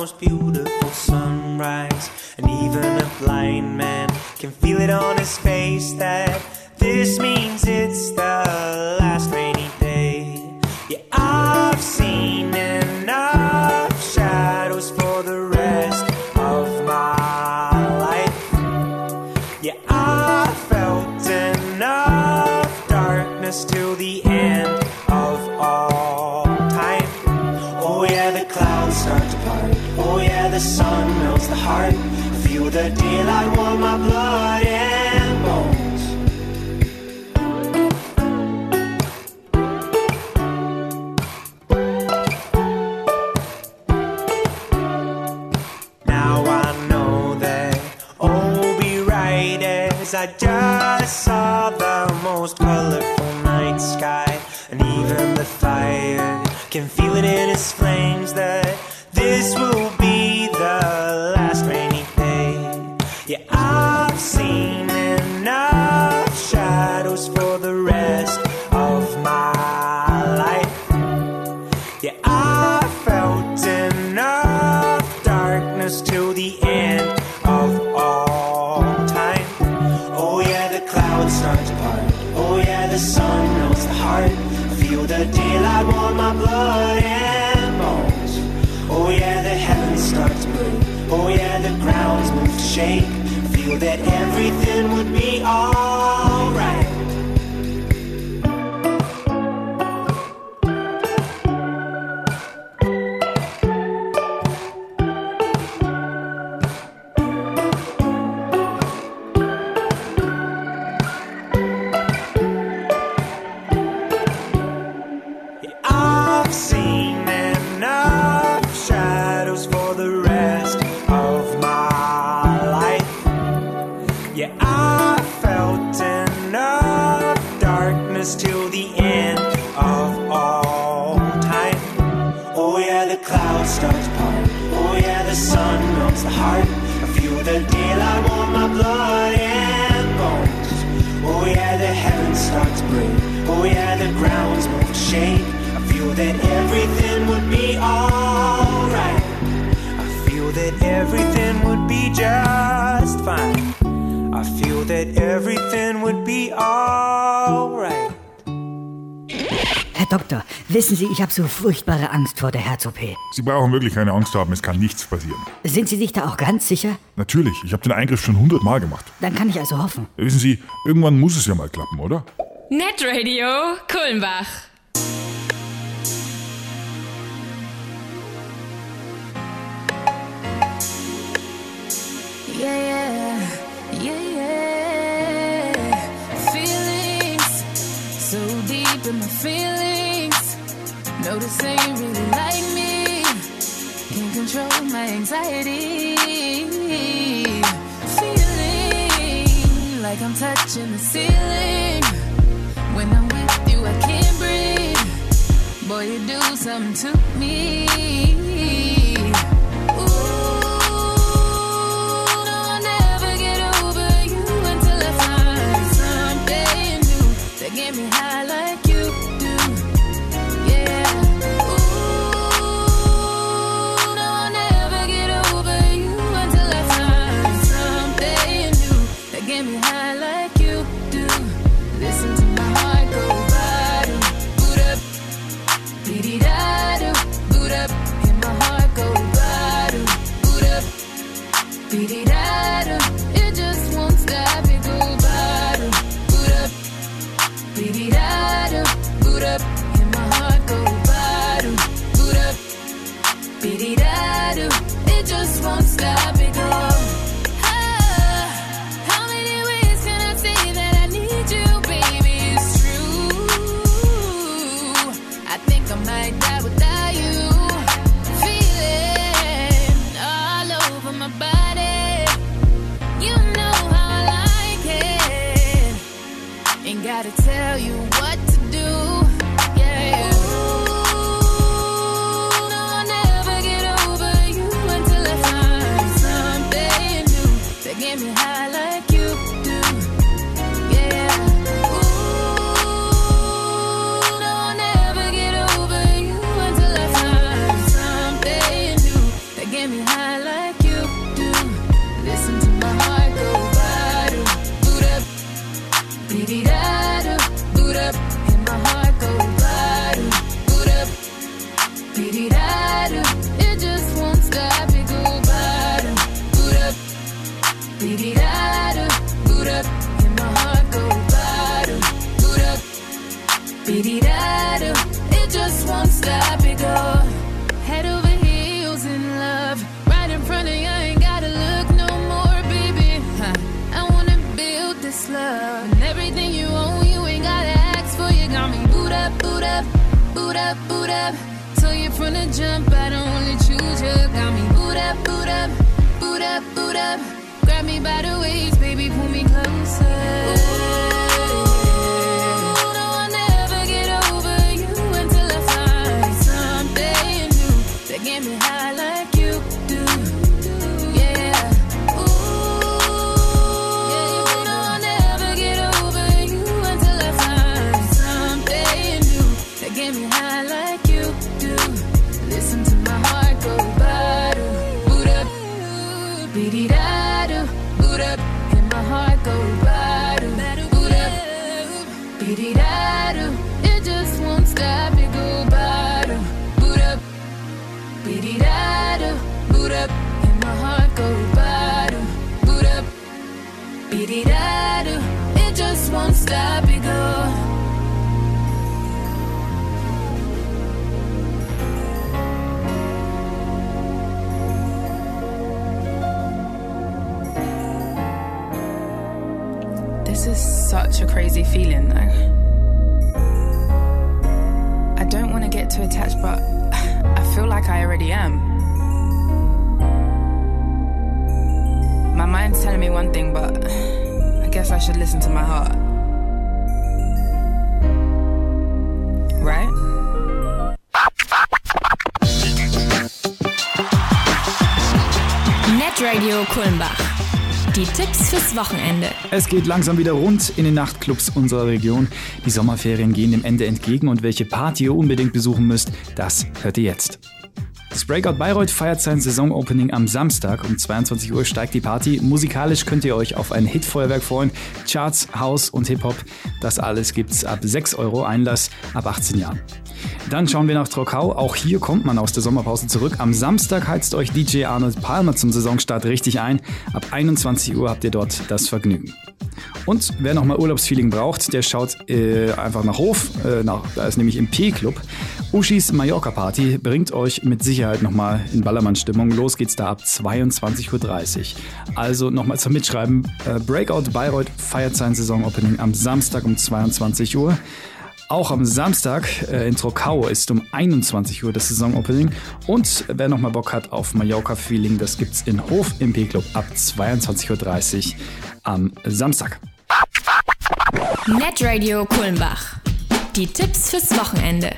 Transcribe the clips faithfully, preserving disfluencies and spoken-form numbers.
most beautiful sunrise. And even a blind man can feel it on his face that this means it's the last rainy day. Yeah, I've seen enough shadows for the rest of my life. Yeah, I felt enough darkness till the end of all time. Oh yeah, the clouds start to part. Oh yeah, the sun melts the heart. Feel the daylight warm my blood and bones. I just saw the most colorful night sky, and even the fire can feel it in its flames that this will be the last rainy day. Yeah, I've seen enough shadows for the rest of my life. Yeah, I felt enough darkness till the end of all time. Oh yeah, the clouds start to part. Oh yeah, the sun melts the heart. Feel the daylight warm my blood and bones. Oh yeah, the heavens start to break. Oh yeah, the grounds move to shake. Feel that everything would be alright. Till the end of all time. Oh yeah, the clouds start to part. Oh yeah, the sun melts the heart. I feel the daylight warm my blood and bones. Oh yeah, the heavens start to break. Oh yeah, the grounds move to shake. I feel that everything would be alright. I feel that everything would be just fine. I feel that everything would be alright. Herr Doktor, wissen Sie, ich habe so furchtbare Angst vor der Herz-O P. Sie brauchen wirklich keine Angst haben, es kann nichts passieren. Sind Sie sich da auch ganz sicher? Natürlich, ich habe den Eingriff schon hundertmal gemacht. Dann kann ich also hoffen. Wissen Sie, irgendwann muss es ja mal klappen, oder? Netradio Kulmbach. Yeah, yeah, yeah, yeah. Feelings so deep in my feelings. No, this ain't really like me. Can't control my anxiety. Feeling like I'm touching the ceiling. When I'm with you, I can't breathe. Boy, you do something to me. Get me high like you do, yeah. Ooh, no, I'll never get over you until I find something new that get me high like you do. Listen to my heart go ba-do, boot up, dee-dee-da-do, boot up. Hear my heart go ba-do, boot up, dee-dee-da-do. It just won't stop, it go ba-do, boot up. Be-dee-da-do, boot up, and my heart go ba-do, boot up, be-dee-da-do, it just won't stop, it go. Ah, how many ways can I say that I need you, baby, it's true. I think I might die without you. Feeling all over my body. You know how I like it. Ain't gotta tell you what to do, yeah. Ooh, no, I'll never get over you until I find some from the jump, I don't only choose you. Got me boot up, boot up, boot up, boot up. Grab me by the waist, baby, pull me closer. Ooh, no, I'll never get over you until I find something new that get me high like you do. Yeah. Ooh, no, I'll never get over you until I find something new that get me high like you do. Listen to my heart go ba-do, boot up, beady-da-do, boot up, and my heart go ba-do, boot up, beady-da-do. It just won't stop, it go ba-do, boot up, beady-da-do, boot up, and my heart go ba-do, boot up, beady-da-do. It just won't stop, it go. This is such a crazy feeling though. I don't want to get too attached, but I feel like I already am. My mind's telling me one thing, but I guess I should listen to my heart. Right? Netradio Kulmbach. Die Tipps fürs Wochenende. Es geht langsam wieder rund in den Nachtclubs unserer Region. Die Sommerferien gehen dem Ende entgegen und welche Party ihr unbedingt besuchen müsst, das hört ihr jetzt. Das Breakout Bayreuth feiert sein Saisonopening am Samstag. Um zweiundzwanzig Uhr steigt die Party. Musikalisch könnt ihr euch auf ein Hitfeuerwerk freuen. Charts, House und Hip-Hop. Das alles gibt's ab sechs Euro Einlass ab achtzehn Jahren. Dann schauen wir nach Trockau. Auch hier kommt man aus der Sommerpause zurück. Am Samstag heizt euch D J Arnold Palmer zum Saisonstart richtig ein. Ab einundzwanzig Uhr habt ihr dort das Vergnügen. Und wer nochmal Urlaubsfeeling braucht, der schaut äh, einfach nach Hof. Äh, nach, da ist nämlich im P-Club. Uschis Mallorca Party bringt euch mit Sicherheit nochmal in Ballermann-Stimmung. Los geht's da ab zweiundzwanzig Uhr dreißig. Also nochmal zum Mitschreiben. Äh, Breakout Bayreuth feiert sein Saisonopening am Samstag um zweiundzwanzig Uhr. Auch am Samstag äh, in Trockau ist um einundzwanzig Uhr das Saisonopening. Und wer nochmal Bock hat auf Mallorca-Feeling, das gibt's in Hof im P-Club ab zweiundzwanzig Uhr dreißig am Samstag. Netradio Kulmbach. Die Tipps fürs Wochenende.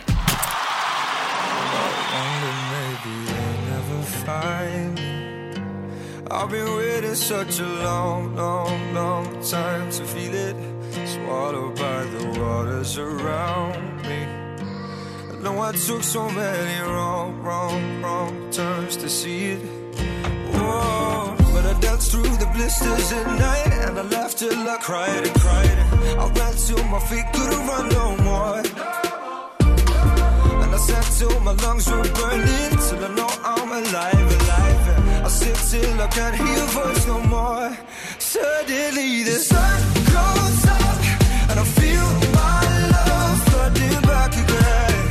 I've been waiting such a long, long, long time to feel it. Swallowed by the waters around me. I know I took so many wrong, wrong, wrong turns to see it. Whoa, but I danced through the blisters at night, and I laughed till I cried and cried. I ran till my feet couldn't run no more. And I sat till my lungs were burning, till I know I'm alive, alive. And I sit till I can't hear your voice no more. Suddenly the sun goes up, and I feel my love flooding back again.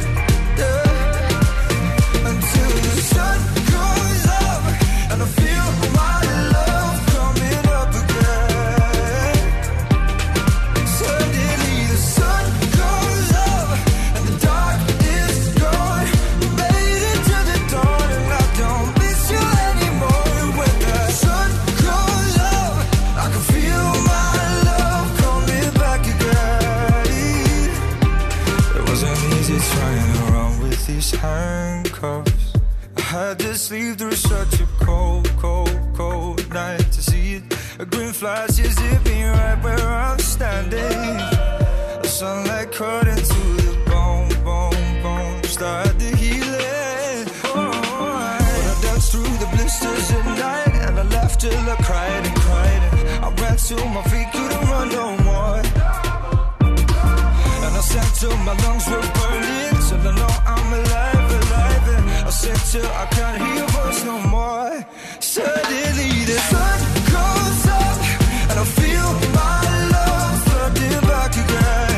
Yeah. Until the sun goes up, and I feel my love coming up again. Suddenly the sun goes up, and the dark is gone. We made it to the dawn, and I don't miss you anymore. When the sun goes up, I can feel my love coming back again. It wasn't easy trying around with these handcuffs. I had to sleep through such a cold, cold, cold night to see it. A green flash is zipping right where I'm standing. The sunlight cut into the bone, bone, bone. Start the healing. Oh, I, I danced through the blisters at night, and I laughed till I cried and cried. And I ran till my feet couldn't run no more. And I sat till my lungs were burning, till I know I'm alive, alive. And I said till I can't hear your voice no more. Suddenly the sun goes up, and I feel my love flooding back again.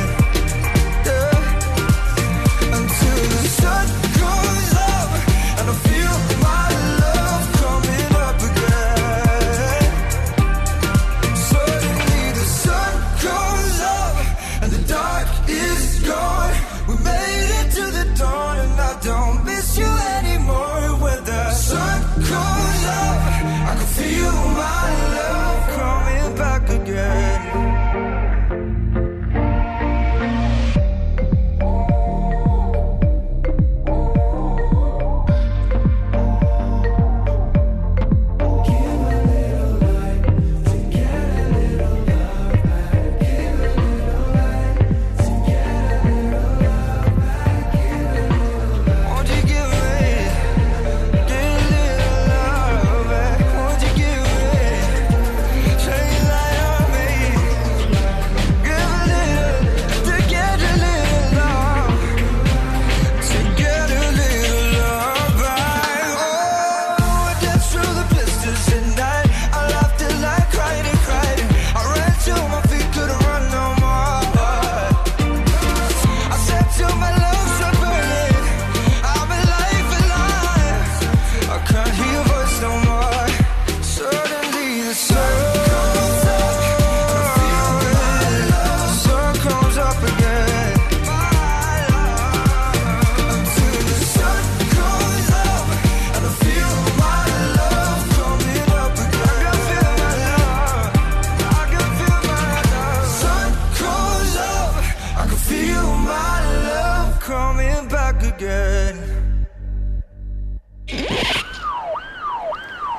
Yeah. Until the sun goes up, and I feel my love coming up again. Suddenly the sun goes up, and the dark is gone. We made it to the dawn, and I don't miss you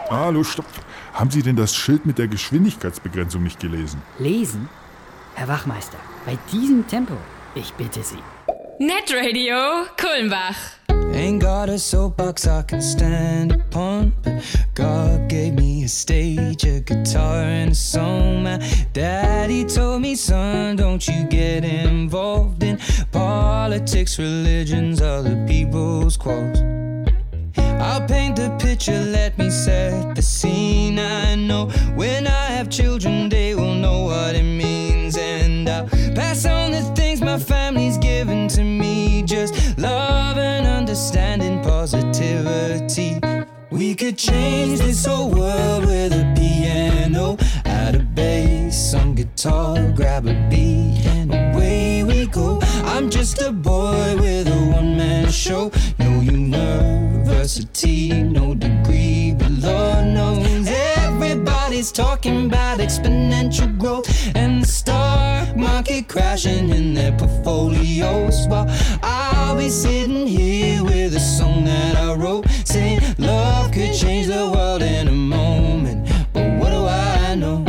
Hallo, stopp. Haben Sie denn das Schild mit der Geschwindigkeitsbegrenzung nicht gelesen? Lesen? Herr Wachmeister, bei diesem Tempo, ich bitte Sie. Netradio Kulmbach. Ain't got a soapbox I can stand upon, but God gave me a stage, a guitar and a song. My daddy told me, son, don't you get involved in politics, religions, other people's quarrels. I'll paint the picture, let me set the scene. I know when I have children, they will know what it means. And I'll pass on the things my family's given to me. Just love and understanding, positivity. We could change this whole world with a piano, add a bass, some guitar, grab a beat, and away we go. I'm just a boy with a one-man show. No university, no degree, but Lord knows everybody's talking about exponential growth and the stock market crashing in their portfolios, while I'll be sitting here with a song that I wrote, saying love could change the world in a moment. But what do I know?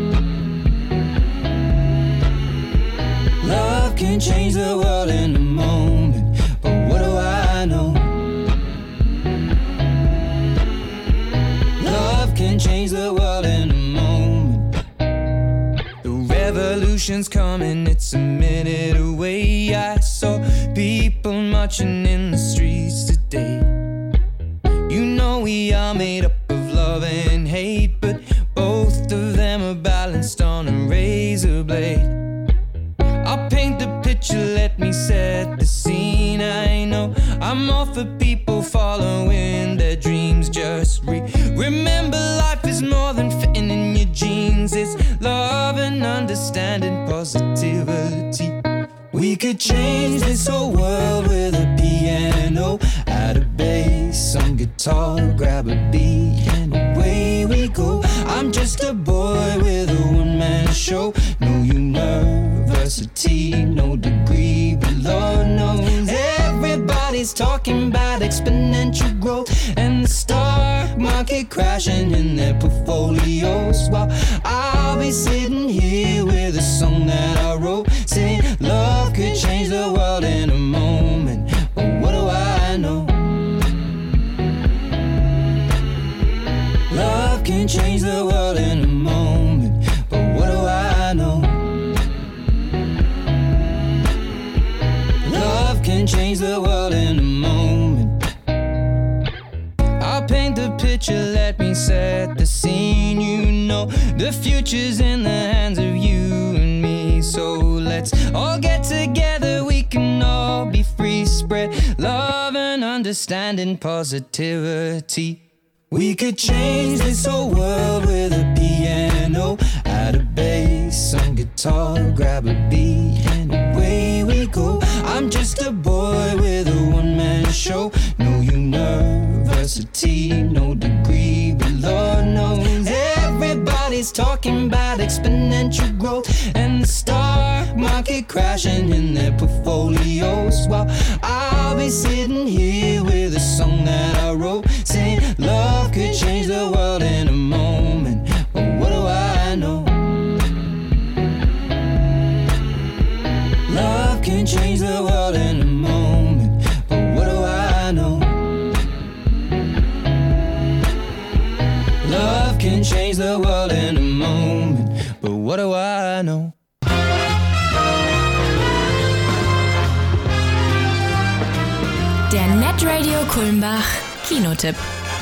Love can change the world in a moment. But what do I know? Love can change the world in a moment. The revolution's coming, it's a minute away. I saw people marching in the streets today. You know we are made up of love and hate, but both of them are balanced on a razor blade. I'll paint the picture, let me set the scene. I know I'm all for people following their dreams. Just re- remember life is more than fitting in your jeans. It's love and understanding, positivity. We could change this whole world with a piano, add a bass, some guitar, grab a beat, and away we go. I'm just a boy with a one-man show. No university, no degree, but Lord knows everybody's talking about exponential growth and the stock market crashing in their portfolios, while I'll be sitting here with a song that I wrote, saying love could change the world in a moment. But what do I know? Love can change the world in a moment. But what do I know? Love can change the world in a moment. I'll paint the picture, let me set the scene. You know the future's in the hands of you and me. So let's all get together, we can all be free. Spread love and understanding, positivity. We could change this whole world with a piano, add a bass, some guitar, grab a beat, and away we go. I'm just a boy with a one-man show. No university, no degree, but Lord knows everybody's talking about exponential growth and the stock market crashing in their portfolios, while I'll be sitting here with a song that I wrote, saying love could change the world in a moment. But what do I know? Love can change the world in a moment. But what do I know? Love can change the world in a moment. But what do I know? Der Netradio Kulmbach Kinotipp.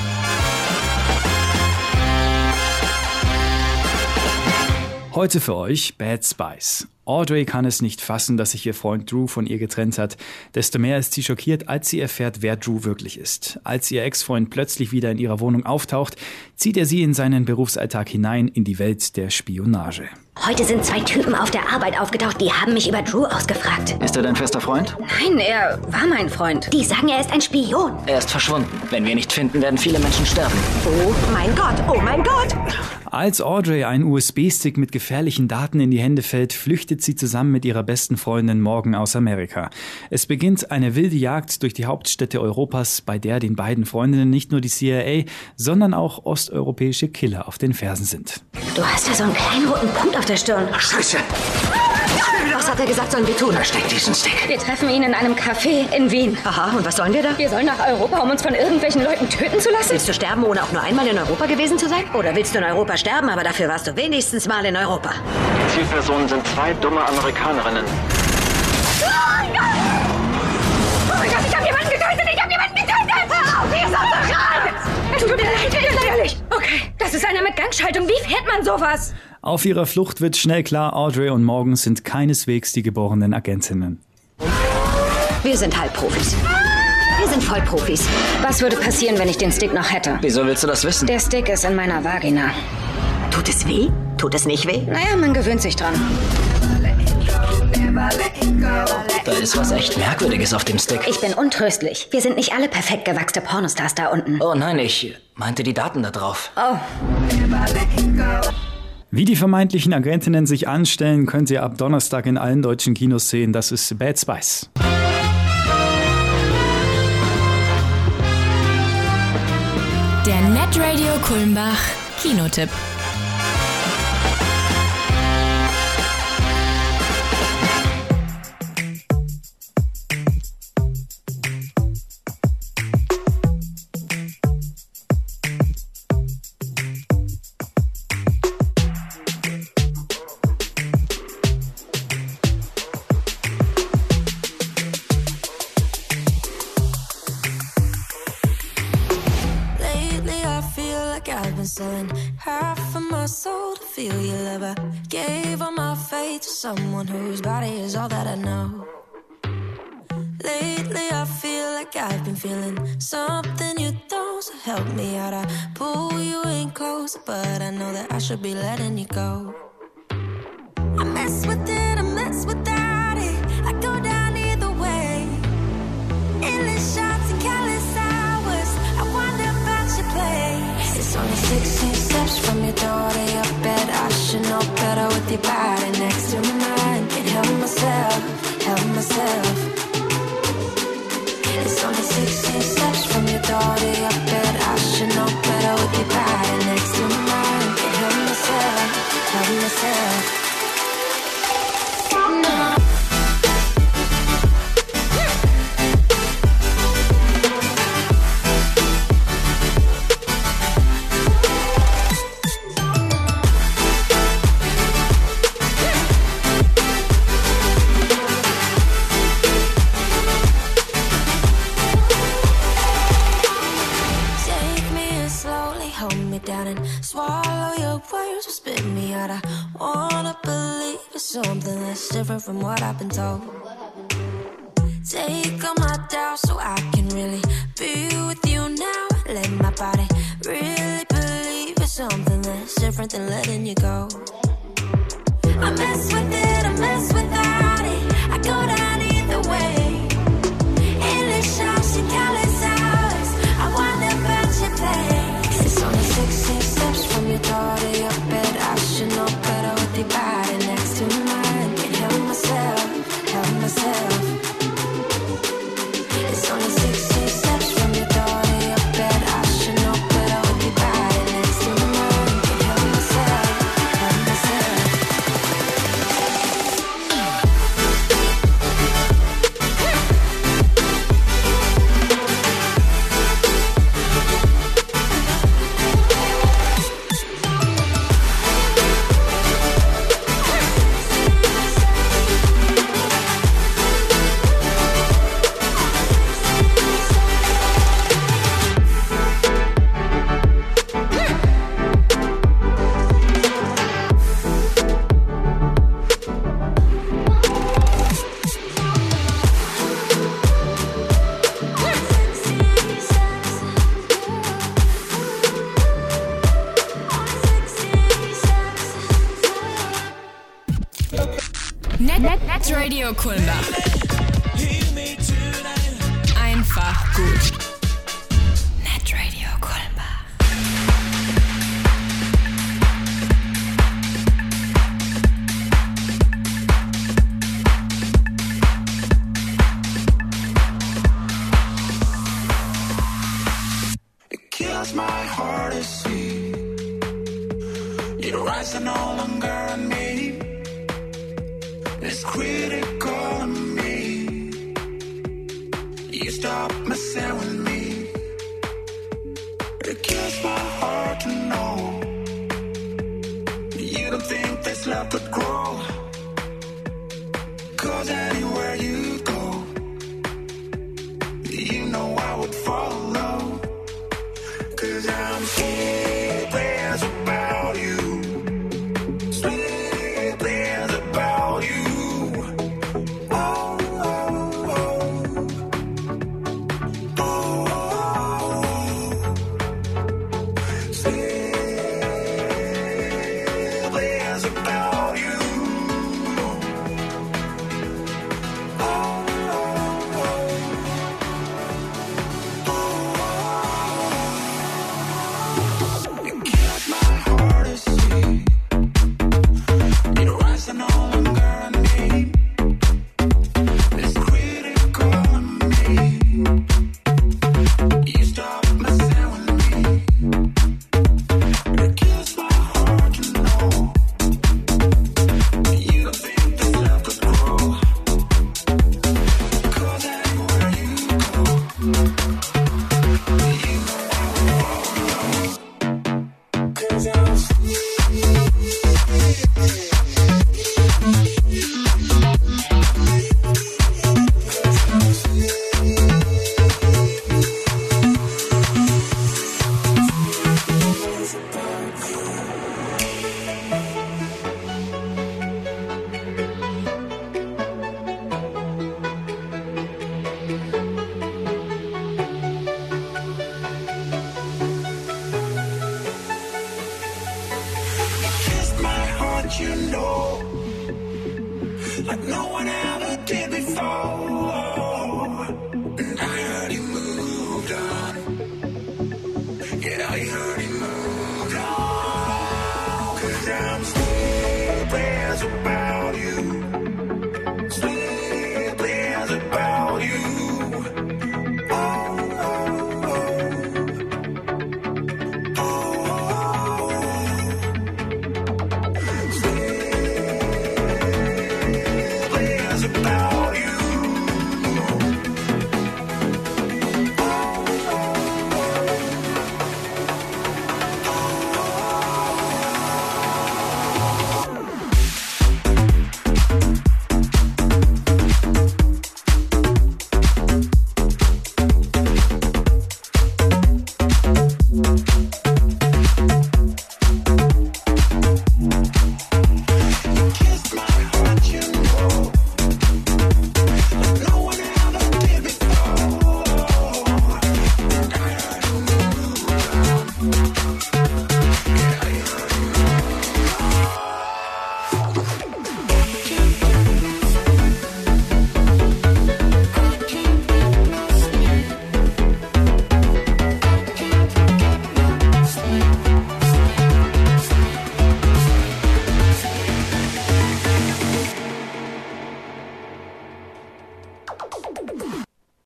Heute für euch Bad Spice. Audrey kann es nicht fassen, dass sich ihr Freund Drew von ihr getrennt hat. Desto mehr ist sie schockiert, als sie erfährt, wer Drew wirklich ist. Als ihr Ex-Freund plötzlich wieder in ihrer Wohnung auftaucht, zieht er sie in seinen Berufsalltag hinein, in die Welt der Spionage. Heute sind zwei Typen auf der Arbeit aufgetaucht, die haben mich über Drew ausgefragt. Ist er dein fester Freund? Nein, er war mein Freund. Die sagen, er ist ein Spion. Er ist verschwunden. Wenn wir ihn nicht finden, werden viele Menschen sterben. Oh mein Gott, oh mein Gott! Als Audrey ein U S B-Stick mit gefährlichen Daten in die Hände fällt, flüchtet flüchtet sie zusammen mit ihrer besten Freundin Morgan aus Amerika. Es beginnt eine wilde Jagd durch die Hauptstädte Europas, bei der den beiden Freundinnen nicht nur die C I A, sondern auch osteuropäische Killer auf den Fersen sind. Du hast ja so einen kleinen roten Punkt auf der Stirn. Ach, Scheiße! Was hat er gesagt, sollen wir tun? Versteck diesen Stick. Wir treffen ihn in einem Café in Wien. Aha, und was sollen wir da? Wir sollen nach Europa, um uns von irgendwelchen Leuten töten zu lassen? Willst du sterben, ohne auch nur einmal in Europa gewesen zu sein? Oder willst du in Europa sterben, aber dafür warst du wenigstens mal in Europa? Die Zielpersonen sind zwei dumme Amerikanerinnen. Oh mein Gott! Oh mein Gott, ich hab jemanden getötet! Ich hab jemanden getötet! Hör auf, hier ist unser Kran! Es tut mir leid, natürlich. Okay, das ist einer mit Gangschaltung. Wie fährt man sowas? Auf ihrer Flucht wird schnell klar, Audrey und Morgan sind keineswegs die geborenen Agentinnen. Wir sind Halbprofis. Wir sind Vollprofis. Was würde passieren, wenn ich den Stick noch hätte? Wieso willst du das wissen? Der Stick ist in meiner Vagina. Tut es weh? Tut es nicht weh? Naja, man gewöhnt sich dran. Da ist was echt Merkwürdiges auf dem Stick. Ich bin untröstlich. Wir sind nicht alle perfekt gewachste Pornostars da unten. Oh nein, ich meinte die Daten da drauf. Oh. Wie die vermeintlichen Agentinnen sich anstellen, könnt ihr ab Donnerstag in allen deutschen Kinos sehen. Das ist Bad Spice. Der Netradio Kulmbach Kinotipp. Selling half of my soul to feel your love. I gave all my faith to someone whose body is all that I know. Lately I feel like I've been feeling something you don't, so help me out. I pull you in closer, but I know that I should be letting you go. I mess with it, I mess without it. I go down either way. Endless shots and careless hours. I wonder about your play. It's only sixteen steps from your door to your bed. I should know better with your body next to mine. Can't help myself, help myself. It's only sixteen steps from your door to your bed. I should know better with your body next to mine. Can't help myself, help myself. No. Swallow your words or spit me out. I wanna believe it's something that's different from what I've been told. Take all my doubts so I can really be with you now. Let my body really believe it's something that's different than letting you go. I mess with it, I mess without it. I go down either way. Endless shots and countless hours. I wonder about your play. It's only sixteen steps from your door to your bed. I should know better with your body next to mine. Can't help myself, help myself. It's only sixteen steps from your door to your bed. I should know better with your body next to mine. Can't help myself, help myself. Netradio Kulmbach. Einfach gut. Netradio Kulmbach. my heart to see. Your eyes are no longer on me. It's critical of me. You stop messing with me. It kills my heart to know you don't think this love could grow. Cause anywhere you go, you know I would follow. Cause I'm sleepless about you. Sleepless about you. Oh, oh, oh. Oh, oh. Sleepless about you. You know, like no one ever did before. And I heard you moved on. Yeah, I heard you moved on. Cause I'm sleepless about you. Sleepless about you. Oh, oh, oh. About you.